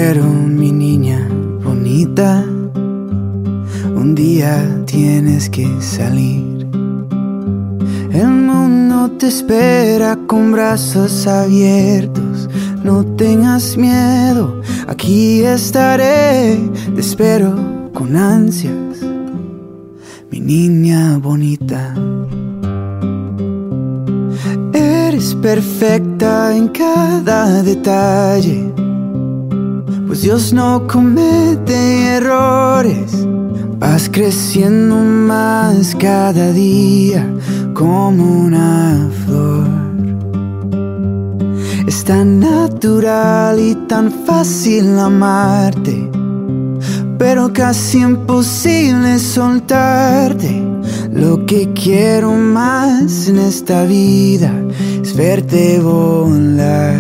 Pero mi niña bonita, un día tienes que salir. El mundo te espera con brazos abiertos. No tengas miedo, aquí estaré. Te espero con ansias, mi niña bonita. Eres perfecta en cada detalle, pues Dios no comete errores. Vas creciendo más cada día como una flor. Es tan natural y tan fácil amarte, pero casi imposible soltarte. Lo que quiero más en esta vida es verte volar.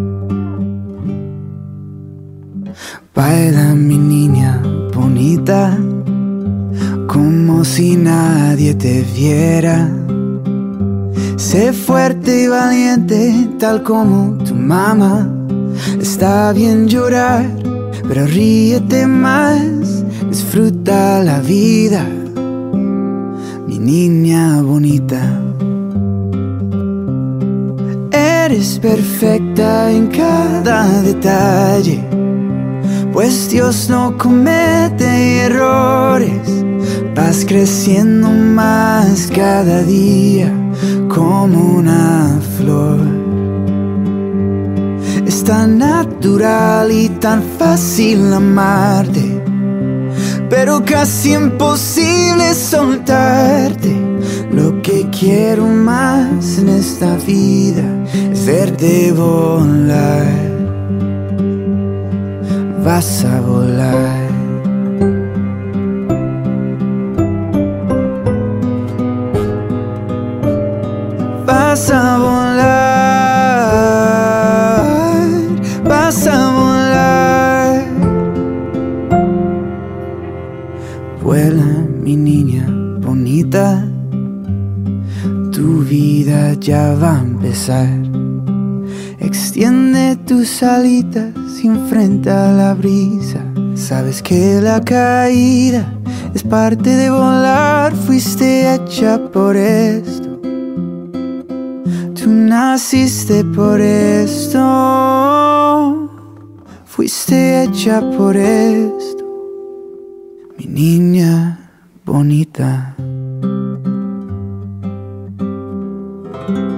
Baila mi niña bonita, como si nadie te viera. Sé fuerte y valiente, tal como tu mamá. Está bien llorar, pero ríete más. Disfruta la vida, mi niña bonita. Eres perfecta en cada detalle, pues Dios no comete errores. Vas creciendo más cada día como una flor. Es tan natural y tan fácil amarte, pero casi imposible soltarte. Lo que quiero más en esta vida es verte volar. Vas a volar. Vas a volar, vas a volar. Vuela, mi niña bonita, tu vida ya va a empezar. Extiende tus alitas y enfrenta la brisa. Sabes que la caída es parte de volar. Fuiste hecha por esto. Tú naciste por esto, fuiste hecha por esto, mi niña bonita.